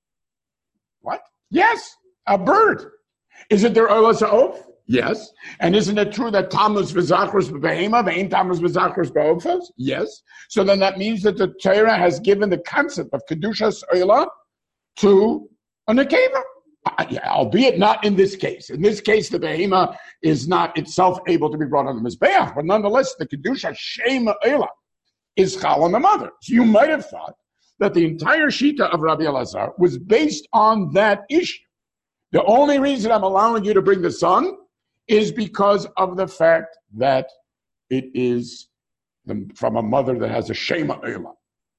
What? Yes, a bird. Is it their oila sa'of? Yes. And isn't it true that tammuz v'zachrus b'behema v'ein tammuz v'zachrus b'ofos? Yes. So then that means that the Torah has given the concept of kedushas oila to a nekeva. Albeit not in this case. In this case, the behema is not itself able to be brought on the mizbeach, but nonetheless, the kedusha shema oila is chal on the mother. So you might have thought that the entire shita of Rabbi Elazar was based on that issue. The only reason I'm allowing you to bring the son is because of the fact that it is from a mother that has a shema oila.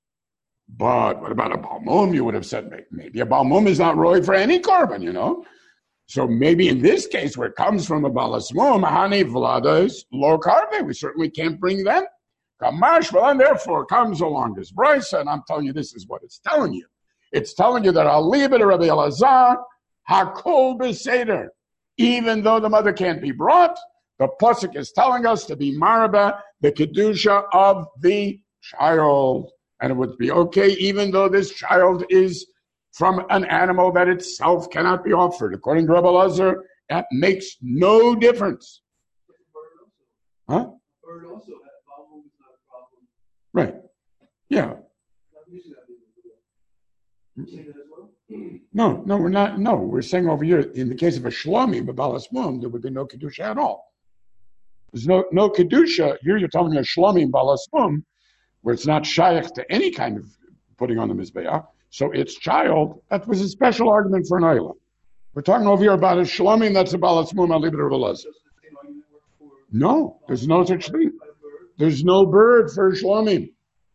But what about a balmum? You would have said maybe a balmum is not roy for any korban, you know. So maybe in this case, where it comes from a balas mum, hani vladas lo karve, we certainly can't bring them. Kamash, well, and therefore comes along this brisa, and I'm telling you, this is what it's telling you. It's telling you that I'll leave it to Rabbi Elazar, hakol beseder. Even though the mother can't be brought, the pasuk is telling us to be maraba, the kedusha of the child. And it would be okay, even though this child is from an animal that itself cannot be offered. According to Rabbi Elazar, that makes no difference. Huh? Bird also has problem. It's not a problem. Right. Yeah. No, no, we're not. No, we're saying over here, in the case of a shlomim, a balas mum, there would be no kedusha at all. There's no no kedusha. Here you're telling me a shlomim balas mum, where it's not shaykh to any kind of putting on the mizbeach, so its child, that was a special argument for an ayla. We're talking over here about a shlomim that's a balas mum, I'll leave it to Rabbi Elazar. No, there's no such thing. There's no bird for shlomim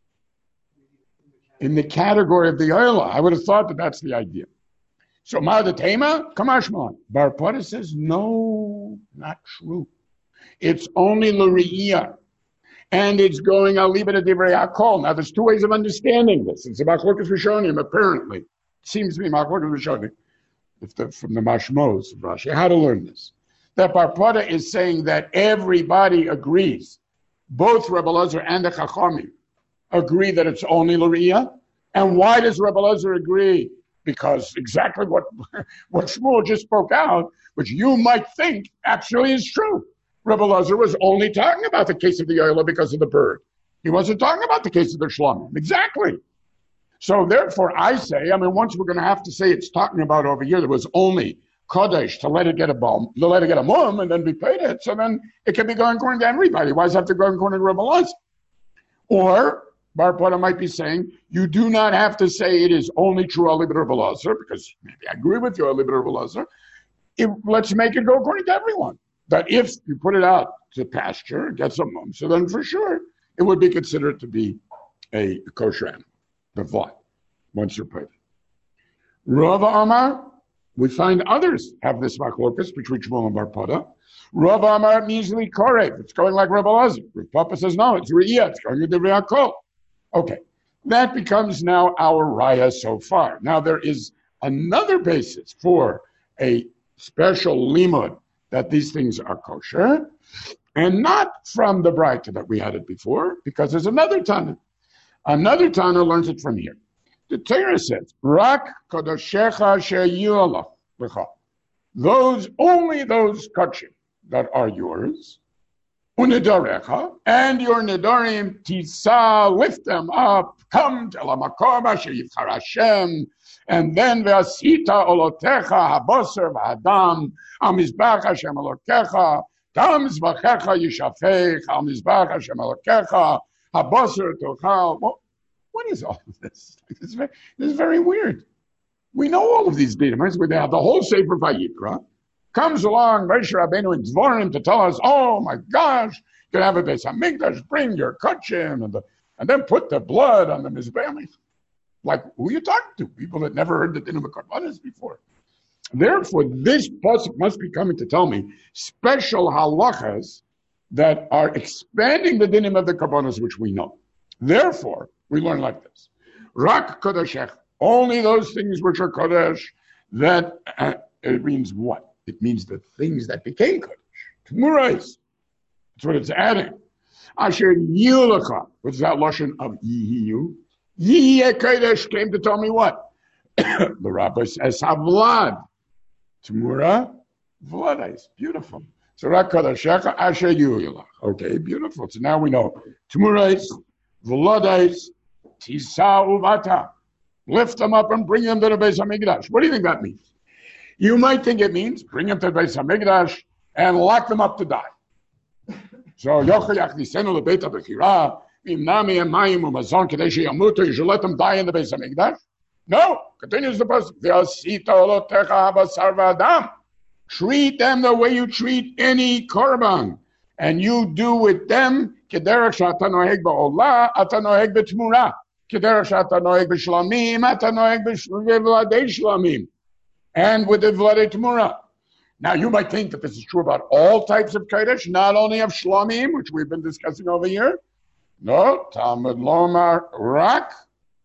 in the category of the ayla. I would have thought that that's the idea. So Ma'ad Tema, Kamashman. Bar Pata says, no, not true. It's only l're'iyah. And it's going, I'll leave it at Divrei HaKol. Now, there's two ways of understanding this. It's about Machlokas Rishonim, apparently. It seems to be Machlokas Rishonim, if the, from the Mashmos of Rashi. How to learn this? That Bar Pata is saying that everybody agrees, both Rebbe Elazar and the Chachamim agree that it's only l're'iyah. And why does Rebbe Elazar agree? Because exactly what, what Shmuel just spoke out, which you might think actually is true. Rebbe Elazar was only talking about the case of the Yola because of the bird. He wasn't talking about the case of the Shlomim. Exactly. So therefore, I say, I mean, once we're going to have to say it's talking about over here, there was only Kodesh to let it get a bomb, to let it get a mum, and then be paid it. So then it can be going according to everybody. Why does it have to go according to Rebbe Elazar? Or Bar Pota might be saying, you do not have to say it is only true Ali Rebbe Elazar, because maybe I agree with you, Ali Rebbe Elazar. Let's make it go according to everyone. That if you put it out to pasture, it gets a mum, so then for sure it would be considered to be a kosher animal. The what? Once you're paid. Rava Amar, we find others have this machlokas between Shmuel and Bar Pota. Rava Amar means korev. It's going like Rebbe Elazar. Rav Papa says no, it's re'iyah. It's going to the re'akol. Okay, that becomes now our raya so far. Now there is another basis for a special limud that these things are kosher, and not from the Braita that we had it before, because there's another Tana. Another Tana learns it from here. The Torah says, "Rak kodoshecha she'yu'alach lecha." Those only those kachim that are yours, unidarecha, and your nidarim tisa, lift them up, come to la makom asher yivchar Hashem, and then ve'asita olotecha haboser v'hadam al mizbach Hashem elokecha, tam mizbachecha yishafech al mizbach Hashem elokecha, haboser tochal. Well, what is all of this? This is very, this is very weird. We know all of these details. Where they have the whole Sefer Vayikra. Comes along Moshe Rabbeinu and Dvorim to tell us, oh my gosh, you can have a Beis Hamikdash, bring your kachim, and, the, and then put the blood on the Mizbeach. Like, who are you talking to? People that never heard the din of Karbanis before. Therefore, this pasuk must be coming to tell me special halachas that are expanding the dinim of the Karbanis, which we know. Therefore, we learn like this. Rak kodeshech, only those things which are kodesh, that uh, it means what? It means the things that became kodesh. Tmurais. That's what it's adding. Asher yulacha. What's that lashon of yihiyu? Yihye kodesh came to tell me what? The rabbi says havlad. Tmura vladais. Beautiful. So rak kodeshecha asher yulach. Okay, beautiful. So now we know. Tmurais, vladais, tisa uvata. Lift them up and bring them to the Beis Hamikdash. What do you think that means? You might think it means bring them to the Beis Hamikdash and lock them up to die. So Yochayach Nisenu lebeit habechira imnami emayim umazon kedei sheyamutu. You should let them die in the Beis Hamikdash. No, continues the pasuk. Ve'asita olotecha habasar v'adam. Treat them the way you treat any korban, and you do with them kederach she'ata noheg ba'olah, ata noheg b'tmura. Kederach she'ata noheg b'shlamim, ata noheg b'vladei shlamim. And with the Vladei Tmura. Now, you might think that this is true about all types of Kodesh, not only of Shlamim, which we've been discussing over here. No, Talmud Lomar Rak.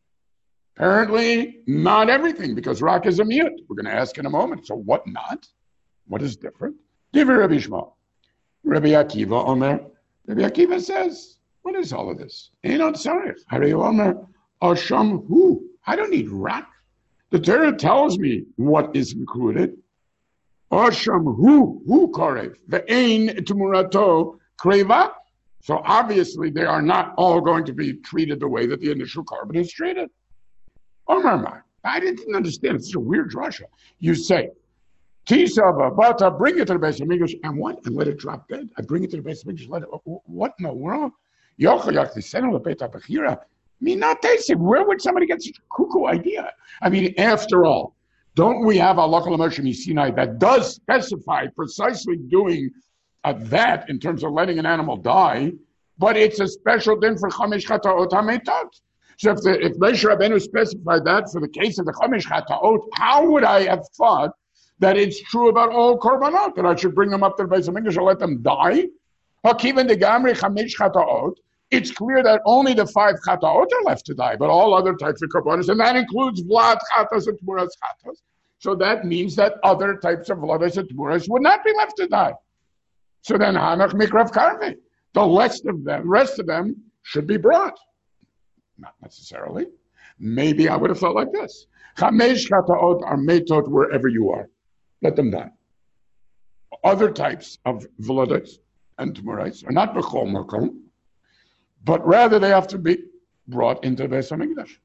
Apparently, not everything, because Rak is a mute. We're going to ask in a moment. So what not? What is different? Divrei Rabbi Shmuel. Rabbi Akiva Omer. Rabbi Akiva says, what is all of this? Einot Tzarech. Harei Omer Asham Hu. I don't need Rak. The Torah tells me what is included. Asham hu hu karev ve'ein tmurato kreva. So obviously they are not all going to be treated the way that the initial carbon is treated. Omar, I didn't understand. It's a weird drasha. You say, Tisava bata, bring it to the Beis Hamikdash, and what? And let it drop dead. I bring it to the Beis Hamikdash. Let it. What in the world? Yochayach Tisenu lebeit habechira. Where would somebody get such a cuckoo idea? I mean, after all, don't we have a Halakha L'Moshe Sinai that does specify precisely doing uh, that in terms of letting an animal die, but it's a special din for Chamesh Chataot HaMeitot. So if, the, if Moshe Rabbeinu specified that for the case of the Chamesh Chataot, how would I have thought that it's true about all Korbanot, that I should bring them up to the Beis Hamikdash and let them die? Hakivan degamri Chamesh Chataot. It's clear that only the five chataot are left to die, but all other types of karbanos, and that includes vlad chatas and tmuras chatas. So that means that other types of vladas and tmuras would not be left to die. So then hanach mikrav karve. The rest of them, rest of them should be brought. Not necessarily. maybe I would have felt like this. Chamesh kataot are metot wherever you are. Let them die. Other types of velados and tumorais are not b'chol makom, but rather they have to be brought into the Beis HaMikdash.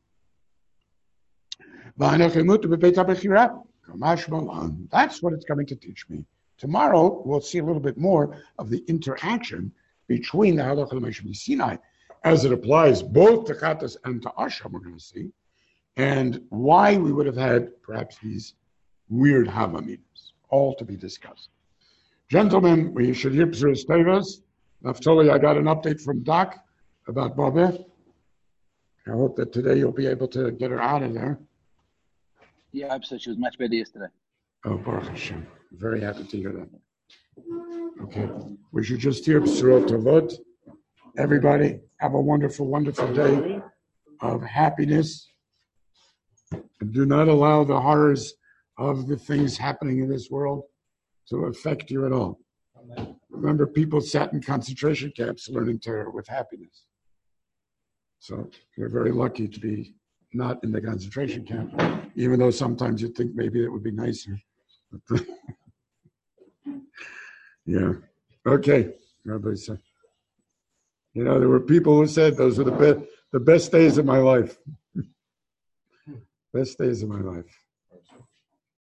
That's what it's coming to teach me. Tomorrow, we'll see a little bit more of the interaction between the Halacha L'Moshe Sinai, as it applies both to Chatas and to Asham, we're going to see, and why we would have had perhaps these weird Hava meetings, all to be discussed. Gentlemen, we should hear B'suras Tevas. Naftali, I got an update from Doc about Bobette. I hope that today you'll be able to get her out of there. Yeah, so she was much better yesterday. Oh, Baruch Hashem. Very happy to hear that. Okay. We should just hear B'surot Tovot. Everybody, have a wonderful, wonderful day of happiness. And do not allow the horrors of the things happening in this world to affect you at all. Remember, people sat in concentration camps learning Torah with happiness. So we're very lucky to be not in the concentration camp, even though sometimes you think maybe it would be nicer. Yeah. Okay. Rabbi said, you know, there were people who said those were the best, the best days of my life. Best days of my life.